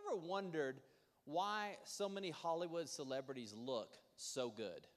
ever wondered why so many Hollywood celebrities look so good?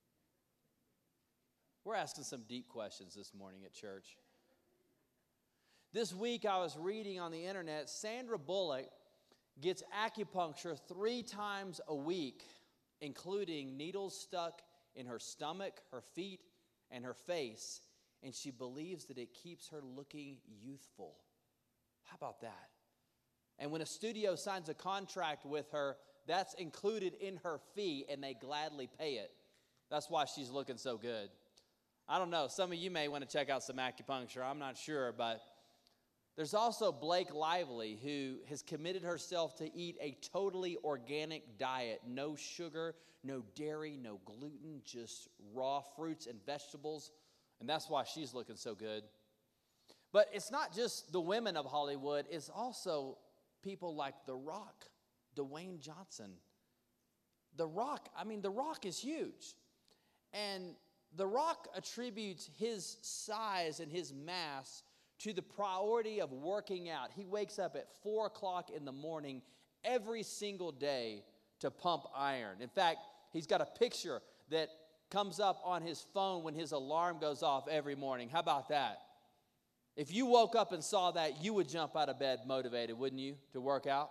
We're asking some deep questions this morning at church. This week I was reading on the internet, Sandra Bullock gets acupuncture 3 times a week, including needles stuck in her stomach, her feet, and her face, and she believes that it keeps her looking youthful. How about that? And when a studio signs a contract with her, that's included in her fee, and they gladly pay it. That's why she's looking so good. I don't know, some of you may want to check out some acupuncture, I'm not sure, but there's also Blake Lively, who has committed herself to eat a totally organic diet. No sugar, no dairy, no gluten, just raw fruits and vegetables. And that's why she's looking so good. But it's not just the women of Hollywood. It's also people like The Rock, Dwayne Johnson. The Rock is huge. And The Rock attributes his size and his mass to the priority of working out. He wakes up at 4 o'clock in the morning every single day to pump iron. In fact, he's got a picture that comes up on his phone when his alarm goes off every morning. How about that? If you woke up and saw that, you would jump out of bed motivated, wouldn't you, to work out?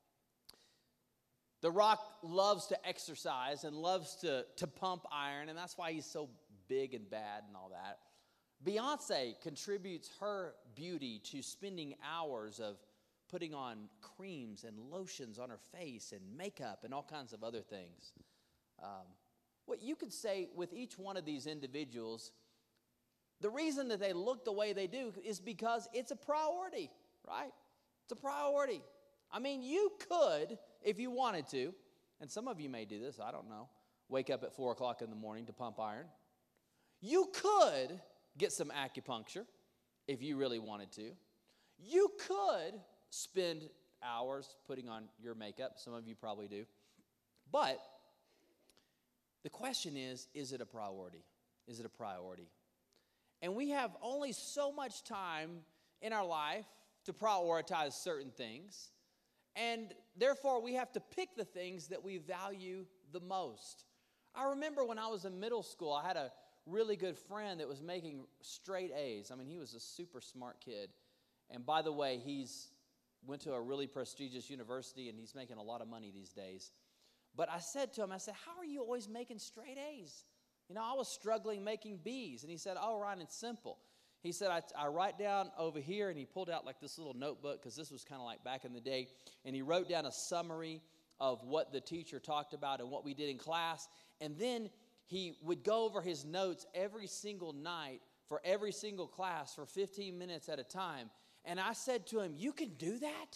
The Rock loves to exercise and loves to pump iron, and that's why he's so big and bad and all that. Beyoncé contributes her beauty to spending hours of putting on creams and lotions on her face and makeup and all kinds of other things. What you could say with each one of these individuals, the reason that they look the way they do is because it's a priority, right? It's a priority. I mean, you could, if you wanted to, and some of you may do this, I don't know, wake up at 4 o'clock in the morning to pump iron. You could get some acupuncture if you really wanted to. You could spend hours putting on your makeup. Some of you probably do. But the question is it a priority? Is it a priority? And we have only so much time in our life to prioritize certain things. And therefore, we have to pick the things that we value the most. I remember when I was in middle school, I had a really good friend that was making straight A's. I mean, he was a super smart kid. And by the way, he's went to a really prestigious university, and he's making a lot of money these days. But I said to him, how are you always making straight A's? You know, I was struggling making B's. And he said, oh, Ryan, it's simple. He said, I write down over here, and he pulled out like this little notebook, because this was kind of like back in the day, and he wrote down a summary of what the teacher talked about and what we did in class. And then he would go over his notes every single night for every single class for 15 minutes at a time. And I said to him, you can do that?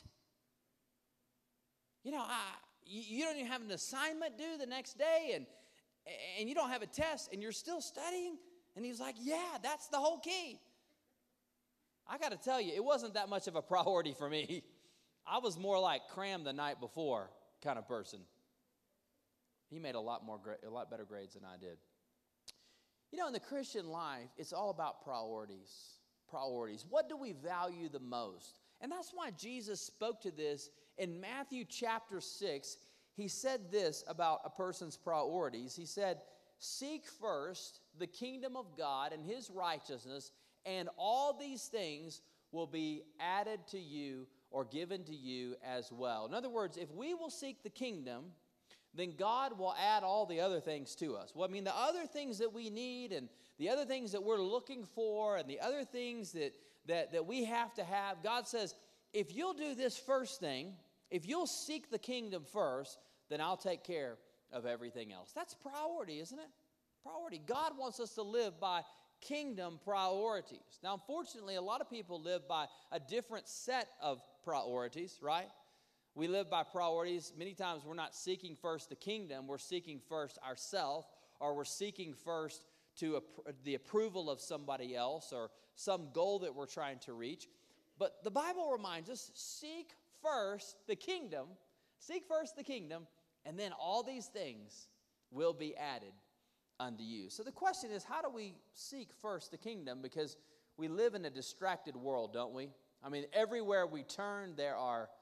You know, you don't even have an assignment due the next day, and you don't have a test, and you're still studying? And he was like, yeah, that's the whole key. I got to tell you, it wasn't that much of a priority for me. I was more like cram the night before kind of person. He made a lot better grades than I did. You know, in the Christian life, it's all about priorities. Priorities. What do we value the most? And that's why Jesus spoke to this in Matthew chapter 6. He said this about a person's priorities. He said, seek first the kingdom of God and his righteousness, and all these things will be added to you or given to you as well. In other words, if we will seek the kingdom, then God will add all the other things to us. Well, I mean, the other things that we need and the other things that we're looking for and the other things that we have to have, God says, if you'll do this first thing, if you'll seek the kingdom first, then I'll take care of everything else. That's priority, isn't it? Priority. God wants us to live by kingdom priorities. Now, unfortunately, a lot of people live by a different set of priorities, right? We live by priorities. Many times we're not seeking first the kingdom. We're seeking first ourselves, or we're seeking first the approval of somebody else or some goal that we're trying to reach. But the Bible reminds us, seek first the kingdom, and then all these things will be added unto you. So the question is, how do we seek first the kingdom? Because we live in a distracted world, don't we? I mean, everywhere we turn, there are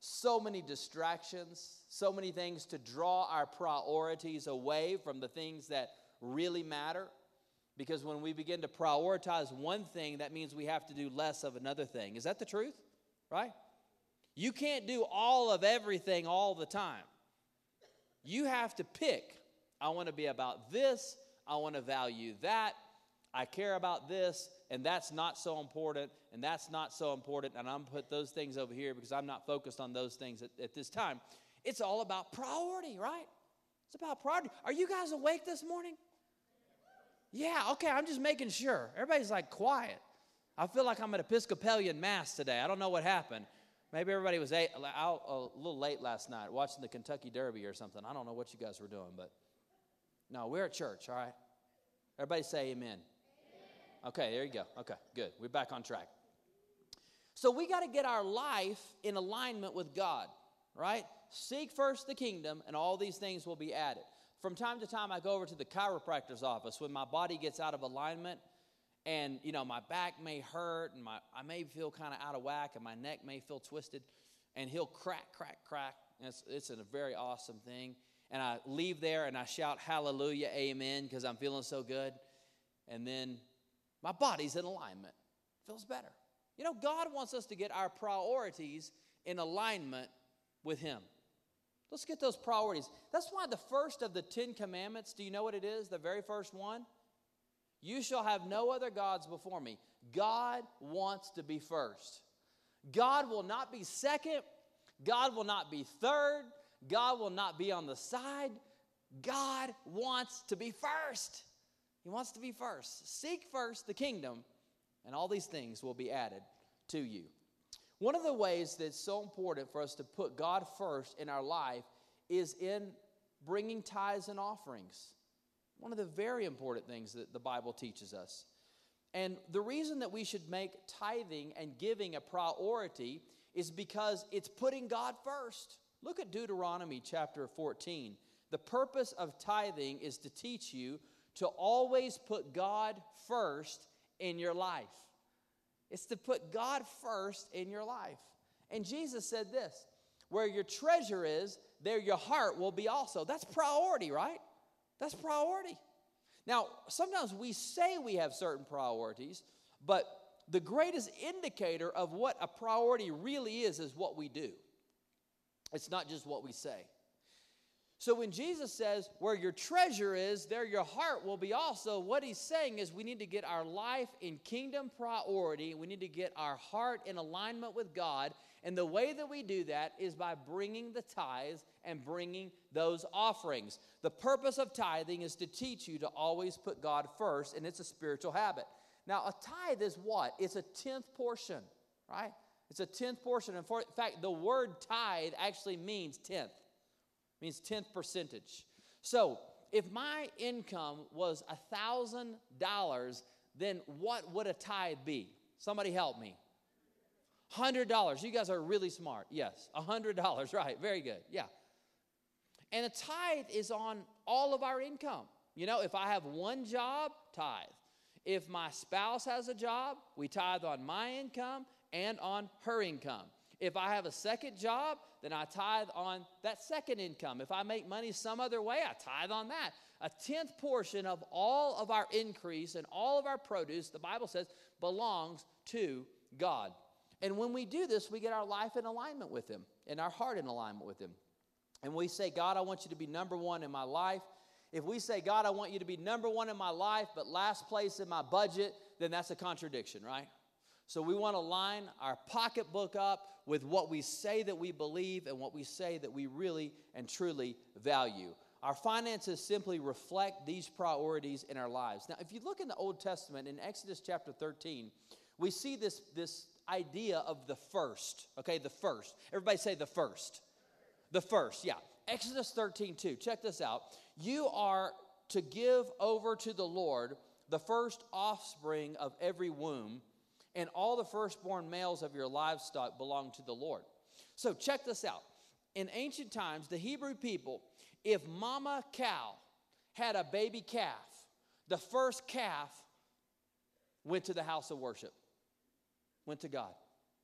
so many distractions, so many things to draw our priorities away from the things that really matter. Because when we begin to prioritize one thing, that means we have to do less of another thing. Is that the truth? Right? You can't do all of everything all the time. You have to pick. I want to be about this. I want to value that. I care about this, and that's not so important, and that's not so important, and I'm going to put those things over here because I'm not focused on those things at this time. It's all about priority, right? It's about priority. Are you guys awake this morning? Yeah, okay, I'm just making sure. Everybody's like quiet. I feel like I'm at Episcopalian Mass today. I don't know what happened. Maybe everybody was out a little late last night watching the Kentucky Derby or something. I don't know what you guys were doing, but no, we're at church, all right? Everybody say amen. Amen. Okay, there you go. Okay, good. We're back on track. So we got to get our life in alignment with God, right? Seek first the kingdom, and all these things will be added. From time to time, I go over to the chiropractor's office when my body gets out of alignment, and, my back may hurt, and I may feel kind of out of whack, and my neck may feel twisted, and he'll crack. And it's a very awesome thing. And I leave there, and I shout hallelujah, amen, because I'm feeling so good. And then my body's in alignment. Feels better. God wants us to get our priorities in alignment with him. Let's get those priorities. That's why the first of the 10 commandments, do you know what it is? The very first one? You shall have no other gods before me. God wants to be first. God will not be second. God will not be third. God will not be on the side. God wants to be first. He wants to be first. Seek first the kingdom, and all these things will be added to you. One of the ways that's so important for us to put God first in our life is in bringing tithes and offerings. One of the very important things that the Bible teaches us. And the reason that we should make tithing and giving a priority is because it's putting God first. Look at Deuteronomy chapter 14. The purpose of tithing is to teach you to always put God first in your life. It's to put God first in your life. And Jesus said this, where your treasure is, there your heart will be also. That's priority, right? That's priority. Now, sometimes we say we have certain priorities, but the greatest indicator of what a priority really is what we do. It's not just what we say. So when Jesus says, where your treasure is, there your heart will be also, what he's saying is we need to get our life in kingdom priority. We need to get our heart in alignment with God. And the way that we do that is by bringing the tithes and bringing those offerings. The purpose of tithing is to teach you to always put God first, and it's a spiritual habit. Now, a tithe is what? It's a 10th portion, right? It's a 10th portion. In fact, the word tithe actually means 10th. Means 10th percentage. So if my income was $1,000, then what would a tithe be? Somebody help me. $100. You guys are really smart. Yes, $100. Right, very good. Yeah. And a tithe is on all of our income. If I have one job, tithe. If my spouse has a job, we tithe on my income and on her income. If I have a second job, then I tithe on that second income. If I make money some other way, I tithe on that. A 10th portion of all of our increase and all of our produce, the Bible says, belongs to God. And when we do this, we get our life in alignment with him and our heart in alignment with him. And we say, God, I want you to be number one in my life. If we say, God, I want you to be number one in my life, but last place in my budget, then that's a contradiction, right? So we want to line our pocketbook up with what we say that we believe and what we say that we really and truly value. Our finances simply reflect these priorities in our lives. Now, if you look in the Old Testament, in Exodus chapter 13, we see this idea of the first. Okay, the first. Everybody say the first. The first, yeah. Exodus 13:2. Check this out. You are to give over to the Lord the first offspring of every womb, and all the firstborn males of your livestock belong to the Lord. So check this out. In ancient times, the Hebrew people, if mama cow had a baby calf, the first calf went to the house of worship, went to God.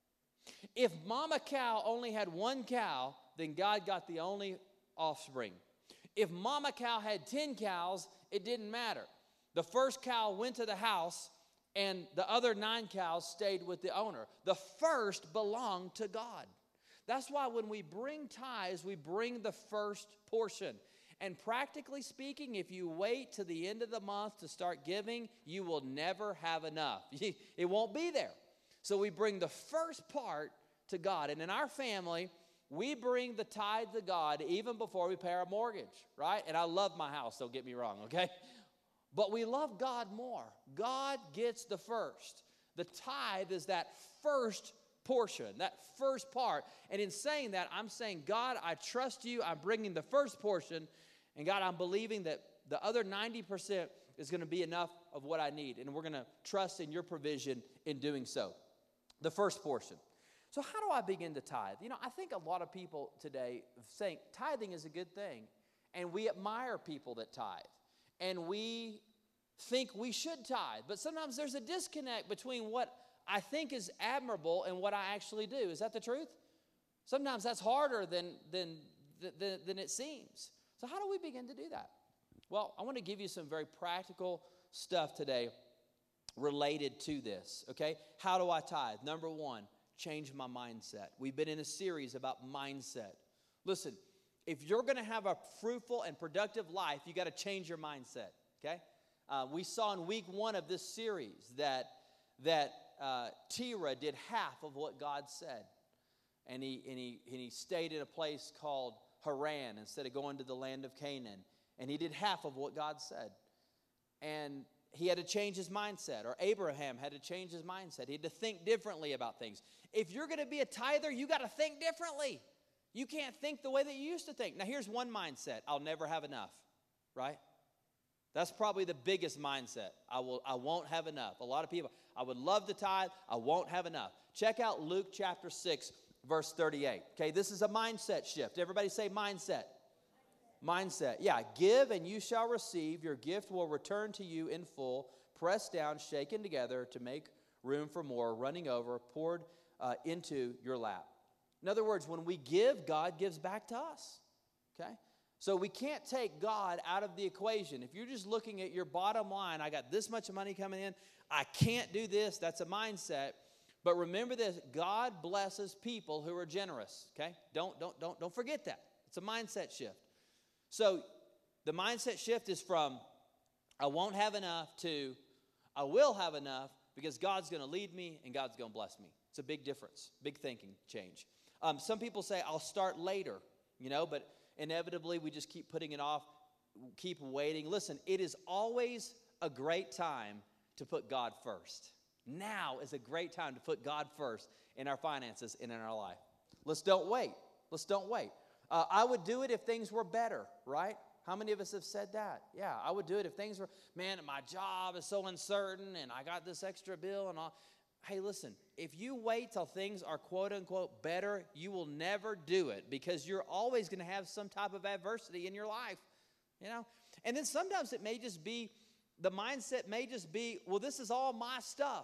If mama cow only had one cow, then God got the only offspring. If mama cow had 10 cows, it didn't matter. The first cow went to the house, and the other 9 cows stayed with the owner. The first belonged to God. That's why when we bring tithes, we bring the first portion. And practically speaking, if you wait to the end of the month to start giving, you will never have enough. It won't be there. So we bring the first part to God. And in our family, we bring the tithe to God even before we pay our mortgage, right? And I love my house, don't get me wrong, okay? But we love God more. God gets the first. The tithe is that first portion, that first part. And in saying that, I'm saying, God, I trust you. I'm bringing the first portion. And God, I'm believing that the other 90% is going to be enough of what I need. And we're going to trust in your provision in doing so. The first portion. So how do I begin to tithe? You know, I think a lot of people today think tithing is a good thing. And we admire people that tithe. And we think we should tithe. But sometimes there's a disconnect between what I think is admirable and what I actually do. Is that the truth? Sometimes that's harder than it seems. So how do we begin to do that? Well, I want to give you some very practical stuff today related to this, okay? How do I tithe? Number one, change my mindset. We've been in a series about mindset. Listen, if you're going to have a fruitful and productive life, you got to change your mindset, okay? We saw in week 1 of this series that Terah did half of what God said. And he stayed in a place called Haran instead of going to the land of Canaan. And he did half of what God said. And he had to change his mindset. Or Abraham had to change his mindset. He had to think differently about things. If you're going to be a tither, you got to think differently. You can't think the way that you used to think. Now, here's one mindset. I'll never have enough, right? That's probably the biggest mindset. I won't have enough. A lot of people, I would love to tithe. I won't have enough. Check out Luke chapter 6, verse 38. Okay, this is a mindset shift. Everybody say mindset. Mindset. Yeah, give and you shall receive. Your gift will return to you in full, pressed down, shaken together to make room for more, running over, poured into your lap. In other words, when we give, God gives back to us. Okay? So we can't take God out of the equation. If you're just looking at your bottom line, I got this much money coming in, I can't do this, that's a mindset. But remember this, God blesses people who are generous, okay? Don't forget that. It's a mindset shift. So the mindset shift is from I won't have enough to I will have enough because God's going to lead me and God's going to bless me. It's a big difference, big thinking change. Some people say I'll start later, but inevitably we just keep putting it off, keep waiting. Listen, it is always a great time to put God first. Now is a great time to put God first in our finances and in our life. Don't wait. Let's don't wait. I would do it if things were better, right? How many of us have said that? Yeah, I would do it if things were, man, my job is so uncertain and I got this extra bill and all. Hey, listen, if you wait till things are quote unquote better, you will never do it because you're always going to have some type of adversity in your life, And then sometimes it may just be, the mindset may just be, well, this is all my stuff,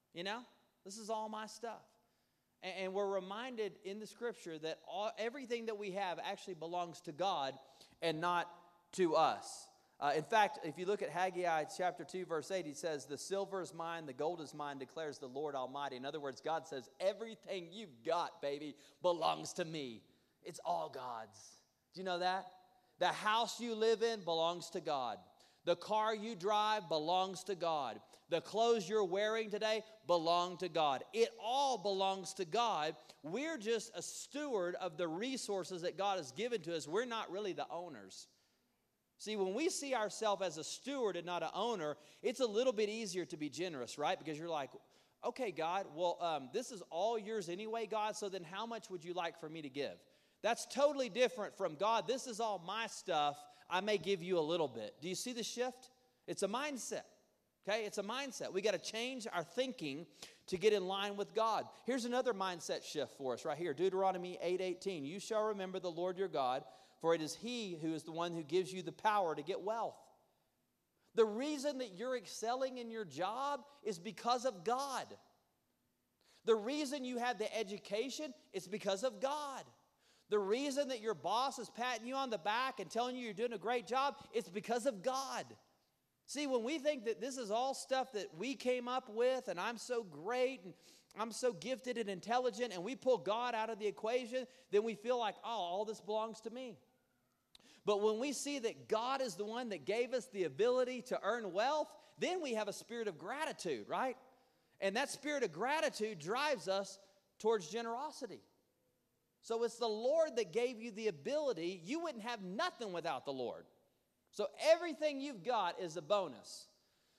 This is all my stuff. And we're reminded in the scripture that everything that we have actually belongs to God and not to us. In fact, if you look at Haggai chapter 2, verse 8, he says, the silver is mine, the gold is mine, declares the Lord Almighty. In other words, God says, everything you've got, baby, belongs to me. It's all God's. Do you know that? The house you live in belongs to God. The car you drive belongs to God. The clothes you're wearing today belong to God. It all belongs to God. We're just a steward of the resources that God has given to us. We're not really the owners. See, when we see ourselves as a steward and not an owner, it's a little bit easier to be generous, right? Because you're like, okay, God, well, this is all yours anyway, God, so then how much would you like for me to give? That's totally different from God. This is all my stuff. I may give you a little bit. Do you see the shift? It's a mindset. Okay, it's a mindset. We got to change our thinking to get in line with God. Here's another mindset shift for us right here. Deuteronomy 8:18. You shall remember the Lord your God, for it is He who is the one who gives you the power to get wealth. The reason that you're excelling in your job is because of God. The reason you had the education is because of God. The reason that your boss is patting you on the back and telling you you're doing a great job, it's because of God. See, when we think that this is all stuff that we came up with and I'm so great and I'm so gifted and intelligent, and we pull God out of the equation, then we feel like, oh, all this belongs to me. But when we see that God is the one that gave us the ability to earn wealth, then we have a spirit of gratitude, right? And that spirit of gratitude drives us towards generosity. So it's the Lord that gave you the ability. You wouldn't have nothing without the Lord. So everything you've got is a bonus.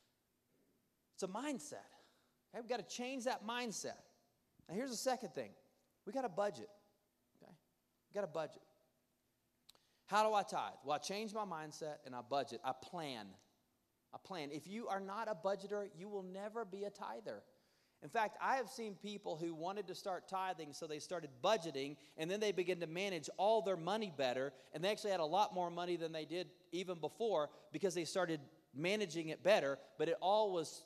It's a mindset. Okay, we've got to change that mindset. Now here's the second thing. We got a budget. Okay? We got a budget. How do I tithe? Well, I change my mindset and I budget. I plan. If you are not a budgeter, you will never be a tither. In fact, I have seen people who wanted to start tithing, so they started budgeting, and then they began to manage all their money better, and they actually had a lot more money than they did even before because they started managing it better, but it all was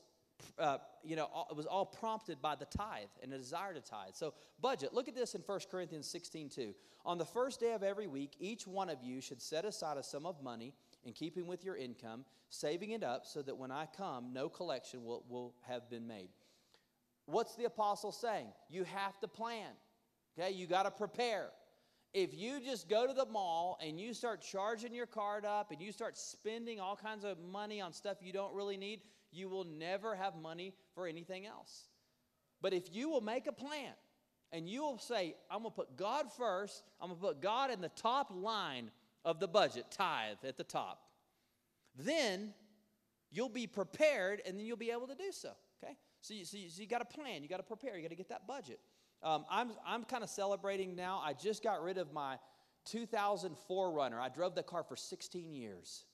it was all prompted by the tithe and a desire to tithe. So budget. Look at this in 1 Corinthians 16:2. On the first day of every week, each one of you should set aside a sum of money in keeping with your income, saving it up so that when I come, no collection will have been made. What's the apostle saying? You have to plan. Okay, you got to prepare. If you just go to the mall and you start charging your card up and you start spending all kinds of money on stuff you don't really need, you will never have money for anything else. But if you will make a plan and you will say, I'm going to put God first, I'm going to put God in the top line of the budget, tithe at the top, then you'll be prepared and then you'll be able to do so. Okay? So you got to plan, you got to prepare, you got to get that budget. I'm kind of celebrating now. I just got rid of my 2000 4Runner. I drove that car for 16 years.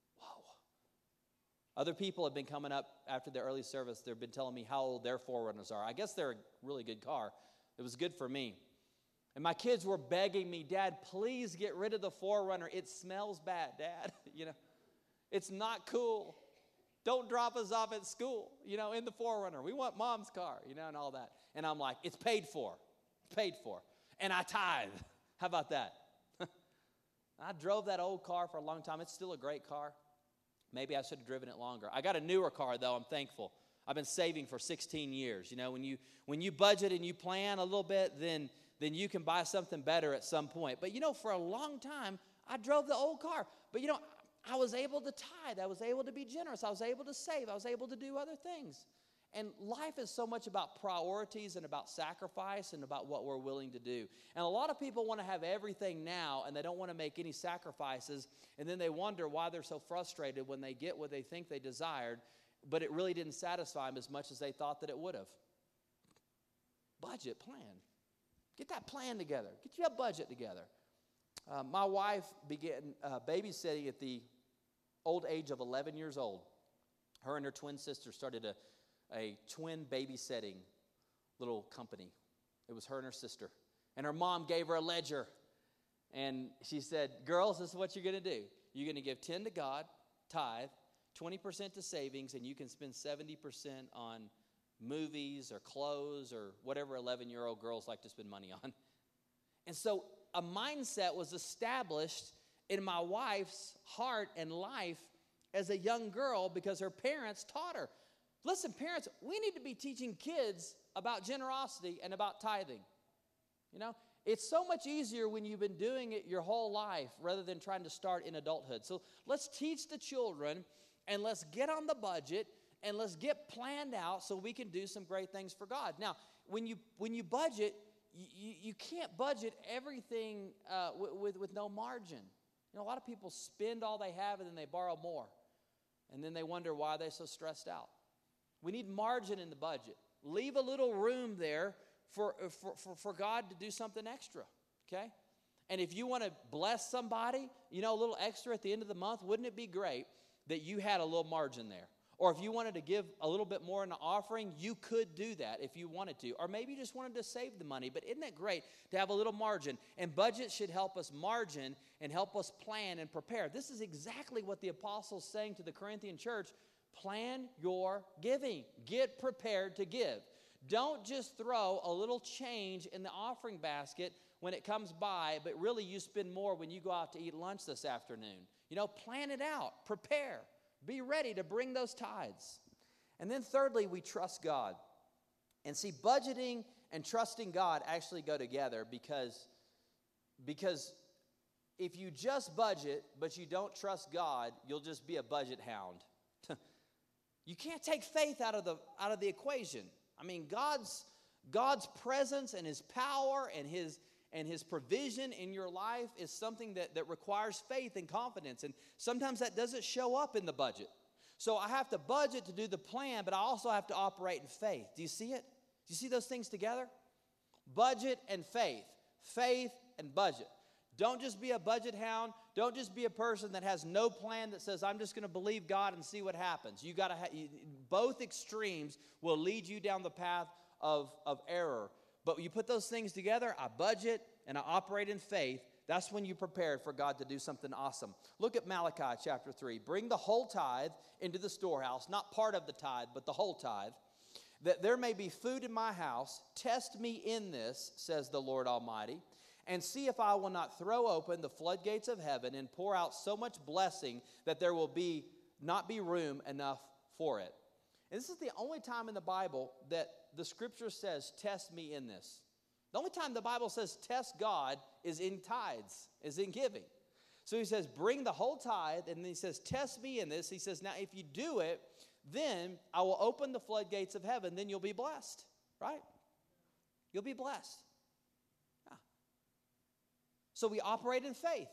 Other people have been coming up after the early service. They've been telling me how old their 4Runners are. I guess they're a really good car. It was good for me. And my kids were begging me, Dad, please get rid of the 4Runner. It smells bad, Dad. It's not cool. Don't drop us off at school, in the 4Runner. We want Mom's car, and all that. And I'm like, it's paid for. It's paid for. And I tithe. How about that? I drove that old car for a long time. It's still a great car. Maybe I should have driven it longer. I got a newer car, though. I'm thankful. I've been saving for 16 years. When you budget and you plan a little bit, then you can buy something better at some point. But, for a long time, I drove the old car. But, I was able to tithe. I was able to be generous. I was able to save. I was able to do other things. And life is so much about priorities and about sacrifice and about what we're willing to do. And a lot of people want to have everything now, and they don't want to make any sacrifices, and then they wonder why they're so frustrated when they get what they think they desired, but it really didn't satisfy them as much as they thought that it would have. Budget, plan. Get that plan together. Get your budget together. My wife began babysitting at the old age of 11 years old. Her and her twin sister started a twin babysitting little company. It was her and her sister. And her mom gave her a ledger. And she said, girls, this is what you're going to do. You're going to give 10 to God, tithe, 20% to savings, and you can spend 70% on movies or clothes or whatever 11-year-old girls like to spend money on. And so a mindset was established in my wife's heart and life as a young girl because her parents taught her. Listen, parents, we need to be teaching kids about generosity and about tithing. It's so much easier when you've been doing it your whole life rather than trying to start in adulthood. So let's teach the children and let's get on the budget and let's get planned out so we can do some great things for God. Now, when you budget, you can't budget everything with no margin. A lot of people spend all they have and then they borrow more. And then they wonder why they're so stressed out. We need margin in the budget. Leave a little room there for God to do something extra, okay? And if you want to bless somebody, a little extra at the end of the month, wouldn't it be great that you had a little margin there? Or if you wanted to give a little bit more in the offering, you could do that if you wanted to. Or maybe you just wanted to save the money. But isn't it great to have a little margin? And budget should help us margin and help us plan and prepare. This is exactly what the apostle's saying to the Corinthian church. Plan your giving. Get prepared to give. don't just throw a little change in the offering basket when it comes by, but really you spend more when you go out to eat lunch this afternoon. Plan it out, prepare, be ready to bring those tithes. And then thirdly, we trust God. And see, budgeting and trusting God actually go together because if you just budget but you don't trust God, you'll just be a budget hound. You can't take faith out of the equation. I mean, God's presence and His power and His provision in your life is something that requires faith and confidence. And sometimes that doesn't show up in the budget. So I have to budget to do the plan, but I also have to operate in faith. Do you see it? Do you see those things together? Budget and faith. Faith and budget. Don't just be a budget hound. Don't just be a person that has no plan that says, I'm just going to believe God and see what happens. You got to both extremes will lead you down the path of error. But when you put those things together, I budget and I operate in faith. That's when you prepare for God to do something awesome. Look at Malachi chapter 3. Bring the whole tithe into the storehouse, not part of the tithe, but the whole tithe, that there may be food in my house. Test me in this, says the Lord Almighty, and see if I will not throw open the floodgates of heaven and pour out so much blessing that there will not be room enough for it. And this is the only time in the Bible that the Scripture says, test me in this. The only time the Bible says test God is in tithes, is in giving. So he says, bring the whole tithe, and then he says, test me in this. He says, now if you do it, then I will open the floodgates of heaven, then you'll be blessed, right? You'll be blessed. Yeah. So we operate in faith.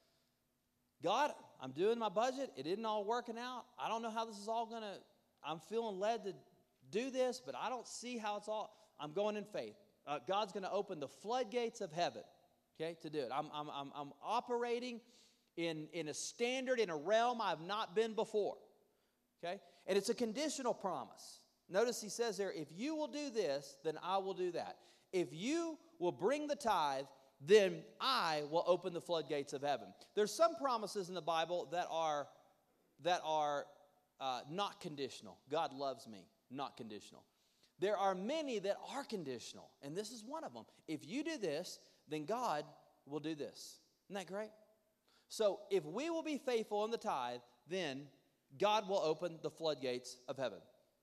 God, I'm doing my budget. It isn't all working out. I don't know how this is all going to, I'm feeling led to do this, but I don't see how it's all, I'm going in faith. God's going to open the floodgates of heaven, okay, to do it. I'm operating in a standard, in a realm I've not been before, okay? And it's a conditional promise. Notice he says there, if you will do this, then I will do that. If you will bring the tithe, then I will open the floodgates of heaven. There's some promises in the Bible that are not conditional. God loves me, not conditional. There are many that are conditional, and this is one of them. If you do this, then God will do this. Isn't that great? So if we will be faithful in the tithe, then God will open the floodgates of heaven.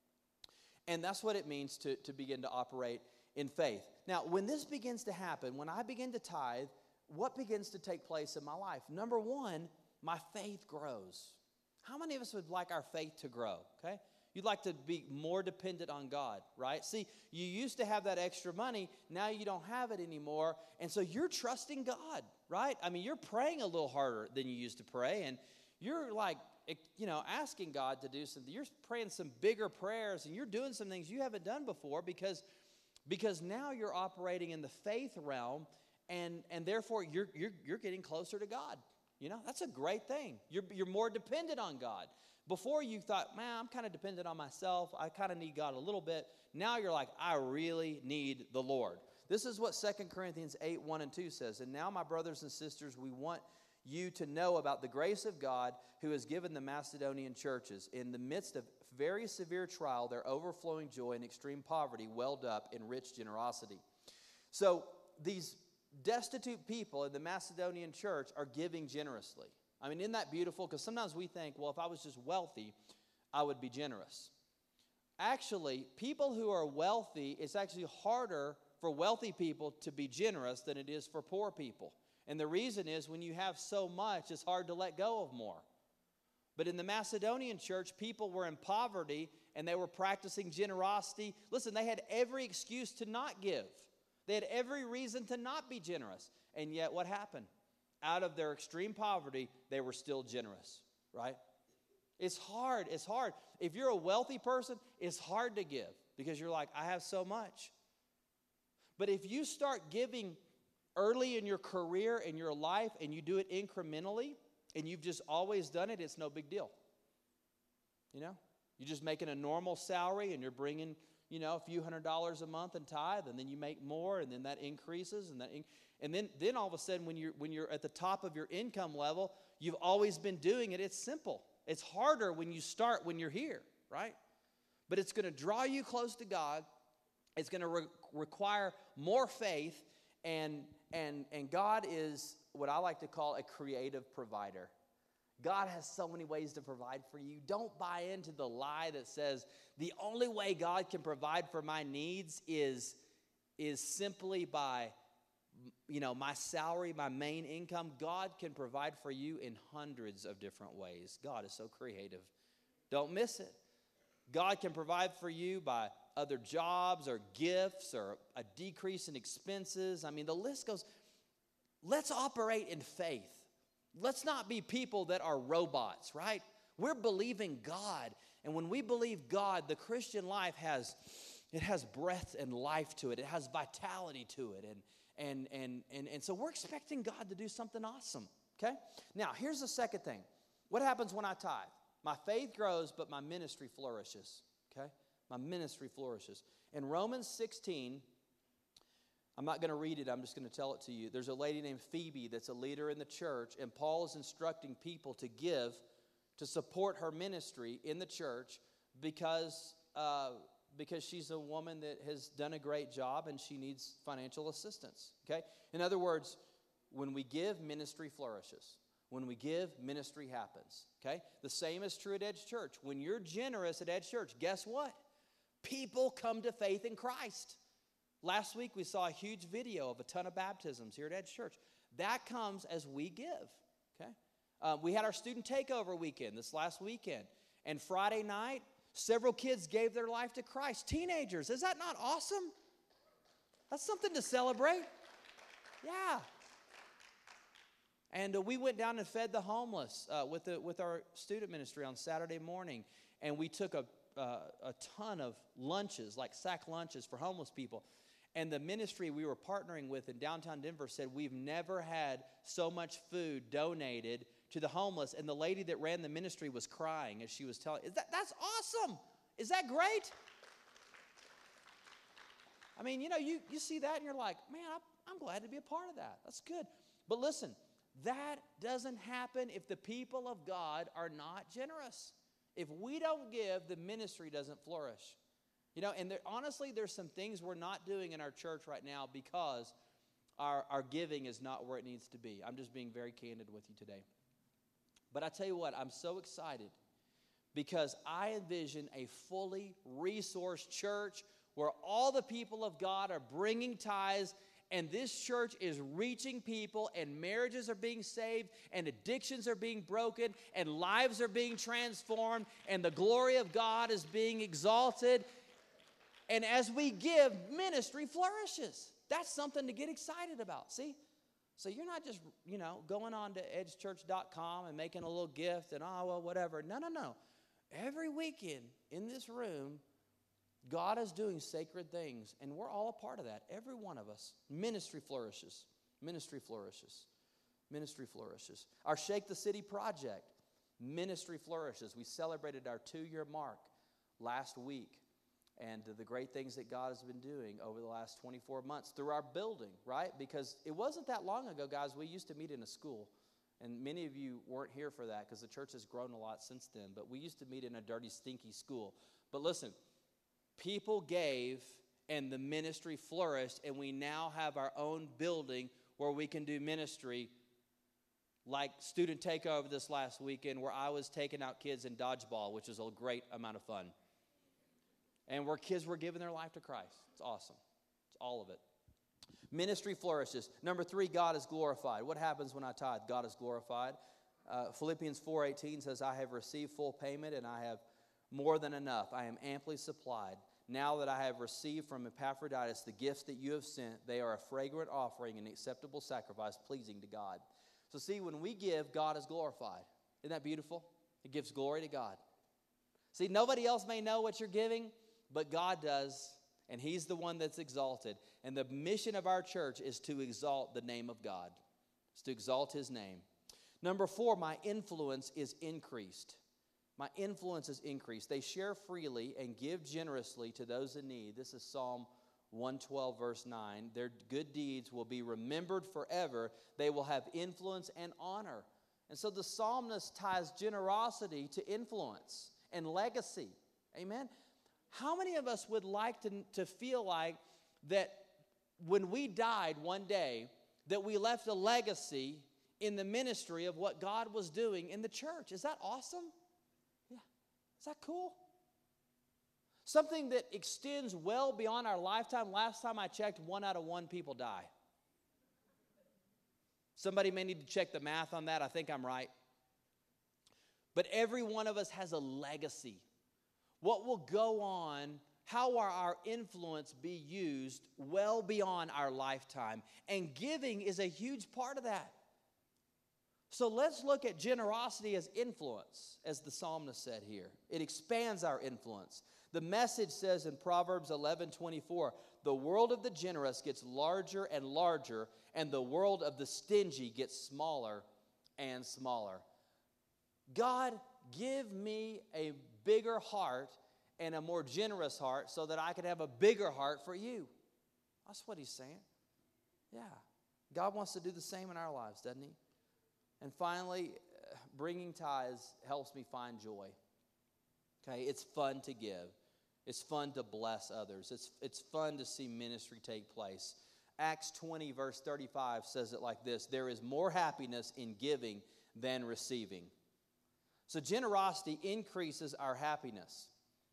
And that's what it means to begin to operate in faith. Now, when this begins to happen, when I begin to tithe, what begins to take place in my life? Number one, my faith grows. How many of us would like our faith to grow, okay? You'd like to be more dependent on God, right? See, you used to have that extra money. Now you don't have it anymore. And so you're trusting God, right? I mean, you're praying a little harder than you used to pray. And you're like, asking God to do something. You're praying some bigger prayers. And you're doing some things you haven't done before because now you're operating in the faith realm. And therefore, you're getting closer to God. That's a great thing. You're more dependent on God. Before you thought, man, I'm kind of dependent on myself. I kind of need God a little bit. Now you're like, I really need the Lord. This is what 2 Corinthians 8, 1 and 2 says. And now, my brothers and sisters, we want you to know about the grace of God who has given the Macedonian churches. In the midst of very severe trial, their overflowing joy and extreme poverty welled up in rich generosity. So these destitute people in the Macedonian church are giving generously. I mean, isn't that beautiful? Because sometimes we think, well, if I was just wealthy, I would be generous. Actually, people who are wealthy, it's actually harder for wealthy people to be generous than it is for poor people. And the reason is when you have so much, it's hard to let go of more. But in the Macedonian church, people were in poverty and they were practicing generosity. Listen, they had every excuse to not give. They had every reason to not be generous. And yet what happened? Out of their extreme poverty, they were still generous, right? It's hard. It's hard. If you're a wealthy person, it's hard to give because you're like, I have so much. But if you start giving early in your career, in your life, and you do it incrementally, and you've just always done it, it's no big deal. You're just making a normal salary, and you're bringing, a few $100s a month in tithe, and then you make more, and then that increases, and then all of a sudden, when you're at the top of your income level, you've always been doing it. It's simple. It's harder when you start when you're here, right? But it's going to draw you close to God. It's going to require more faith, and God is what I like to call a creative provider. God has so many ways to provide for you. Don't buy into the lie that says the only way God can provide for my needs is simply by, my salary, my main income. God can provide for you in hundreds of different ways. God is so creative. Don't miss it. God can provide for you by other jobs or gifts or a decrease in expenses. I mean, the list goes. Let's operate in faith. Let's not be people that are robots, right? We're believing God. And when we believe God, the Christian life has breath and life to it. It has vitality to it. And so we're expecting God to do something awesome, okay? Now, here's the second thing. What happens when I tithe? My faith grows, but my ministry flourishes, okay? My ministry flourishes. In Romans 16, I'm not going to read it. I'm just going to tell it to you. There's a lady named Phoebe that's a leader in the church, and Paul is instructing people to give to support her ministry in the church because she's a woman that has done a great job and she needs financial assistance, okay? In other words, when we give, ministry flourishes. When we give, ministry happens, okay? The same is true at Edge Church. When you're generous at Edge Church, guess what? People come to faith in Christ. Last week, we saw a huge video of a ton of baptisms here at Edge Church. That comes as we give, okay? We had our student takeover weekend this last weekend. And Friday night, several kids gave their life to Christ. Teenagers, is that not awesome? That's something to celebrate. Yeah. And we went down and fed the homeless with our student ministry on Saturday morning. And we took a ton of lunches, like sack lunches for homeless people. And the ministry we were partnering with in downtown Denver said, we've never had so much food donated to the homeless. And the lady that ran the ministry was crying as she was telling. That's awesome. Is that great? I mean, you see that and you're like, man, I'm glad to be a part of that. That's good. But listen, that doesn't happen if the people of God are not generous. If we don't give, the ministry doesn't flourish. And honestly, there's some things we're not doing in our church right now because our giving is not where it needs to be. I'm just being very candid with you today. But I tell you what, I'm so excited because I envision a fully resourced church where all the people of God are bringing tithes, and this church is reaching people, and marriages are being saved, and addictions are being broken, and lives are being transformed, and the glory of God is being exalted. And as we give, ministry flourishes. That's something to get excited about, see? So you're not just, going on to edgechurch.com and making a little gift and, whatever. No. Every weekend in this room, God is doing sacred things, and we're all a part of that, every one of us. Ministry flourishes. Ministry flourishes. Ministry flourishes. Our Shake the City project, ministry flourishes. We celebrated our 2-year mark last week. And the great things that God has been doing over the last 24 months through our building, right? Because it wasn't that long ago, guys, we used to meet in a school. And many of you weren't here for that because the church has grown a lot since then. But we used to meet in a dirty, stinky school. But listen, people gave and the ministry flourished, and we now have our own building where we can do ministry like student takeover this last weekend where I was taking out kids in dodgeball, which is a great amount of fun. And where kids were giving their life to Christ. It's awesome. It's all of it. Ministry flourishes. Number 3, God is glorified. What happens when I tithe? God is glorified. Philippians 4:18 says, I have received full payment and I have more than enough. I am amply supplied. Now that I have received from Epaphroditus the gifts that you have sent, they are a fragrant offering and acceptable sacrifice pleasing to God. So see, when we give, God is glorified. Isn't that beautiful? It gives glory to God. See, nobody else may know what you're giving, but God does, and He's the one that's exalted. And the mission of our church is to exalt the name of God. It's to exalt His name. Number 4, my influence is increased. My influence is increased. They share freely and give generously to those in need. This is Psalm 112, verse 9. Their good deeds will be remembered forever. They will have influence and honor. And so the psalmist ties generosity to influence and legacy. Amen? How many of us would like to feel like that when we died one day, that we left a legacy in the ministry of what God was doing in the church? Is that awesome? Yeah. Is that cool? Something that extends well beyond our lifetime. Last time I checked, 1 out of 1 people die. Somebody may need to check the math on that. I think I'm right. But every one of us has a legacy. What will go on? How will our influence be used well beyond our lifetime? And giving is a huge part of that. So let's look at generosity as influence, as the psalmist said here. It expands our influence. The Message says in Proverbs 11:24, the world of the generous gets larger and larger, and the world of the stingy gets smaller and smaller. God, give me a bigger heart and a more generous heart so that I can have a bigger heart for you. That's what he's saying. Yeah. God wants to do the same in our lives, doesn't he? And finally, bringing tithes helps me find joy. Okay, it's fun to give. It's fun to bless others. It's fun to see ministry take place. Acts 20, verse 35 says it like this: there is more happiness in giving than receiving. So generosity increases our happiness.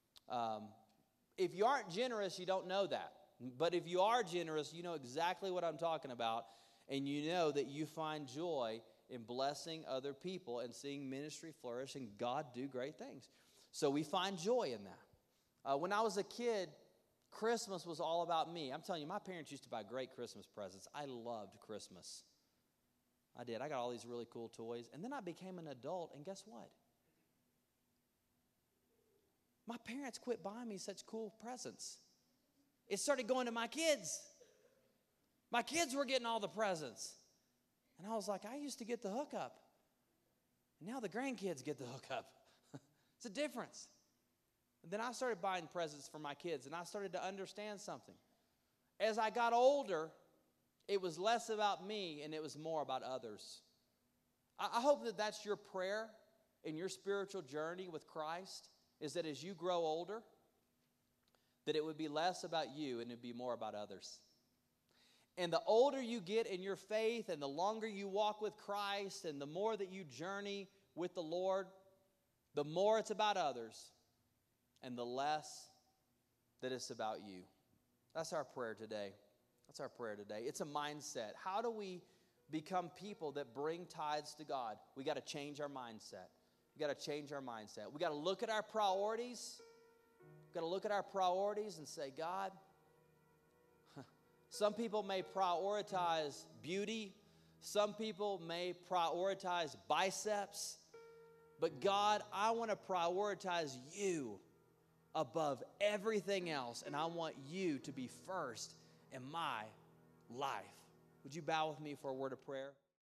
If you aren't generous, you don't know that. But if you are generous, you know exactly what I'm talking about, and you know that you find joy in blessing other people and seeing ministry flourish and God do great things. So we find joy in that. When I was a kid, Christmas was all about me. I'm telling you, my parents used to buy great Christmas presents. I loved Christmas. I did. I got all these really cool toys. And then I became an adult, and guess what? My parents quit buying me such cool presents. It started going to my kids. My kids were getting all the presents. And I was like, I used to get the hookup. And now the grandkids get the hookup. It's a difference. And then I started buying presents for my kids, and I started to understand something. As I got older, it was less about me, and it was more about others. I hope that that's your prayer in your spiritual journey with Christ, is that as you grow older, that it would be less about you and it would be more about others. And the older you get in your faith and the longer you walk with Christ and the more that you journey with the Lord, the more it's about others and the less that it's about you. That's our prayer today. That's our prayer today. It's a mindset. How do we become people that bring tithes to God? We got to change our mindset. We got to change our mindset. We got to look at our priorities. We got to look at our priorities and say, God, some people may prioritize beauty. Some people may prioritize biceps. But God, I want to prioritize you above everything else. And I want you to be first in my life. Would you bow with me for a word of prayer?